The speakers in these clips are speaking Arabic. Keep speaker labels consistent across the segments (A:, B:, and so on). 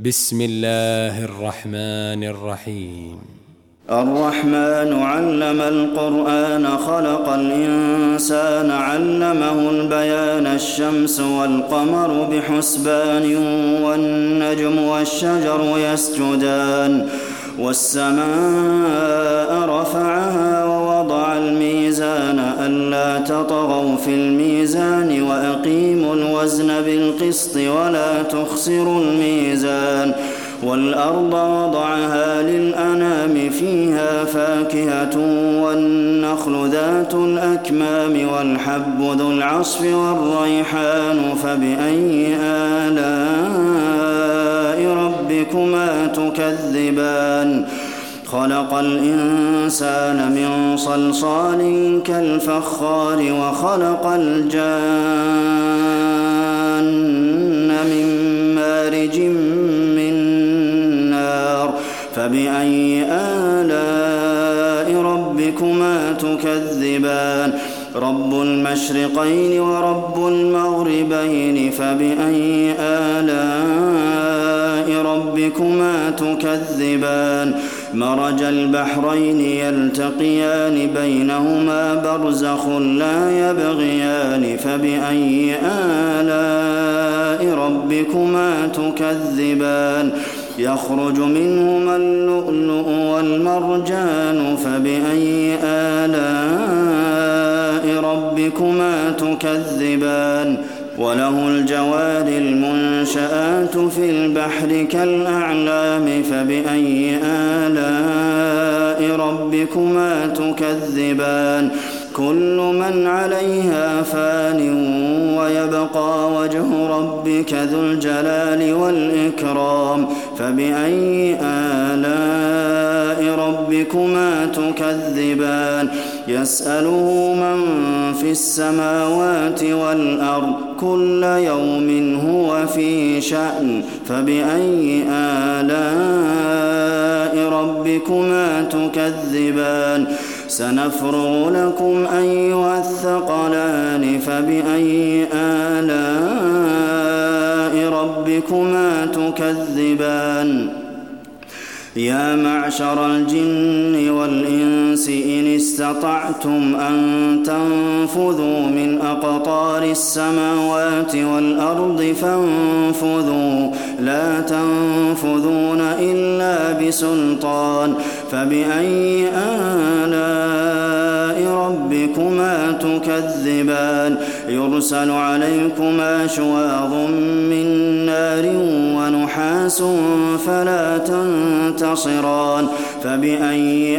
A: بسم الله الرحمن الرحيم.
B: الرحمن علم القرآن خلق الإنسان علمه البيان الشمس والقمر بحسبان والنجم والشجر يسجدان والسماء رفعها ووضع الميزان ألا تطغوا في الميزان وأقيموا الوزن بالقسط ولا تخسروا الميزان والأرض وضعها للأنام فيها فاكهة والنخل ذات الأكمام والحب ذو العصف والريحان فبأي آلاء ربكما تكذبان خلق الإنسان من صلصال كالفخار وخلق الجان من مارج من نار فبأي آلاء ربكما تكذبان رب المشرقين ورب المغربين فبأي آلاء ربكما تكذبان مرج البحرين يلتقيان بينهما برزخ لا يبغيان فبأي آلاء ربكما تكذبان يخرج منهما اللؤلؤ والمرجان فبأي آلاء ربكما تكذبان وله الجوار المنشآت في البحر كالأعلام فبأي آلاء ربكما تكذبان كل من عليها فان ويبقى وجه ربك ذو الجلال والإكرام فبأي آلاء ربكما تكذبان يسأله من في السماوات والأرض كل يوم هو في شأن فبأي آلاء ربكما تكذبان سنفرغ لكم أيها الثقلان فبأي آلاء ربكما تكذبان يا معشر الجن والإنس إن استطعتم أن تنفذوا من أقطار السماوات والأرض فانفذوا لا تنفذون إلا بسلطان فبأي آلاء ربكما تكذبان يرسل عليكما شواظ من نار ونحاس فلا تنتصران فبأي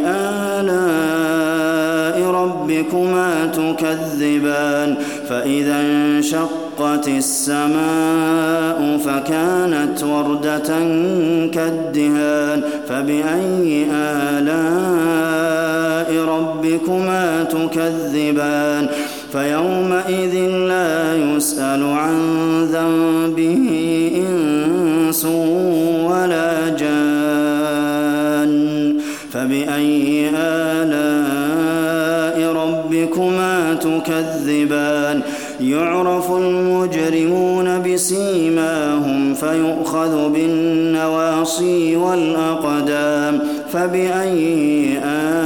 B: آلاء ربكما تكذبان فإذا انشقت السماء فكانت وردة كالدهان فبأي آلاء ربكما تكذبان فيومئذ لا يسأل عن ذنبه إنس ولا جان فبأي آلاء ربكما تكذبان يعرف المجرمون بسيماهم فيؤخذ بالنواصي والأقدام فبأي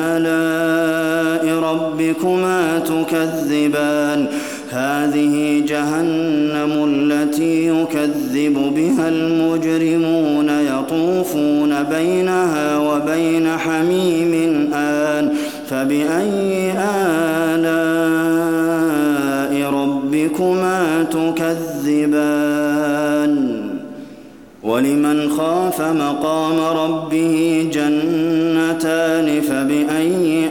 B: آلاء ربكما تكذبان هذه جهنم التي يكذب بها المجرمون يطوفون بينها وبين حميم آن فبأي آلاء ربكما تكذبان ولمن خاف مقام ربه جنتان فبأي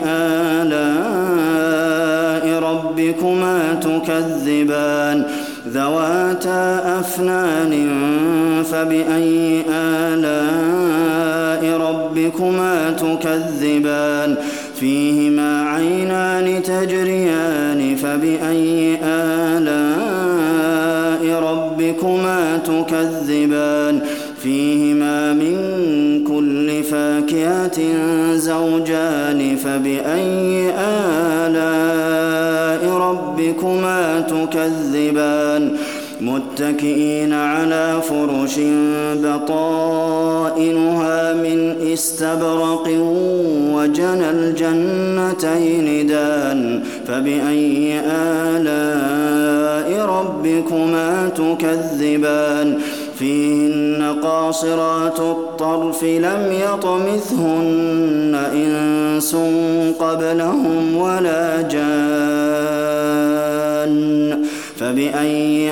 B: آلاء ربكما تكذبان ذواتا أفنان فبأي آلاء ربكما تكذبان فيهما عينان تجريان فبأي آلاء ربكما تكذبان فيهما من كل فاكهة زوجان فبأي آلاء ربكما تكذبان متكئين على فرش بطائنها من استبرق وجنى الجنتين دان فبأي آلاء ربكما تكذبان فيهن قاصرات الطرف لم يطمثهن إنس قبلهم ولا جان فبأي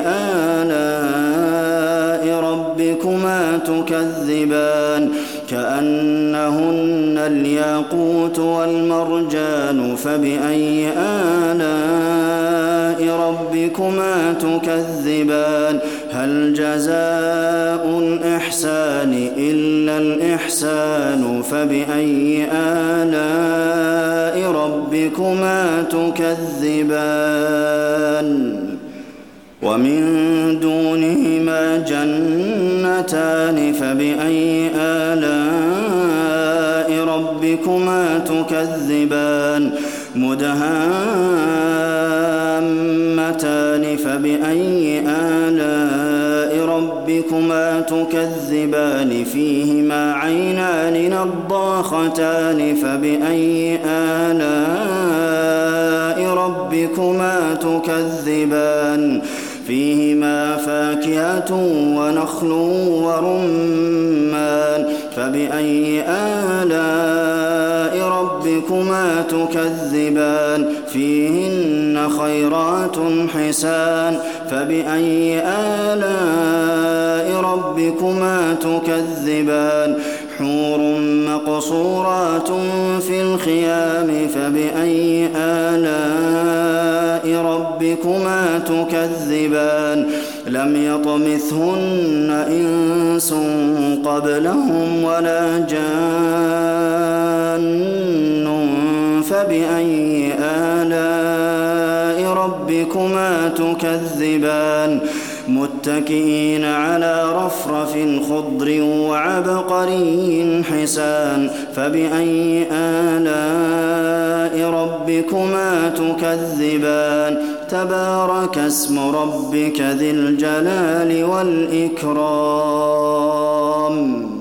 B: آلاء ربكما تكذبان كأنهن الياقوت والمرجان فبأي آلاء ربكما تكذبان هل جزاء الإحسان إلا الإحسان فبأي آلاء ربكما تكذبان ومن دونهما جنتان فبأي آلاء ربكما تكذبان مدهامتان فبأي آلاء ربكما تكذبان فيهما عينان نضاختان فبأي آلاء ربكما تكذبان فيهما فاكهة ونخل ورمان فبأي آلاء ربكما تكذبان فيهن خيرات حسان فبأي آلاء ربكما تكذبان حور مقصورات في الخيام فبأي آلاء ربكما تكذبان لم يطمثهن إنس قبلهم ولا جان فبأي آلاء ربكما تكذبان متكئين على رفرف خضر وعبقري حسان فبأي آلاء ربكما تكذبان تبارك اسم ربك ذي الجلال والإكرام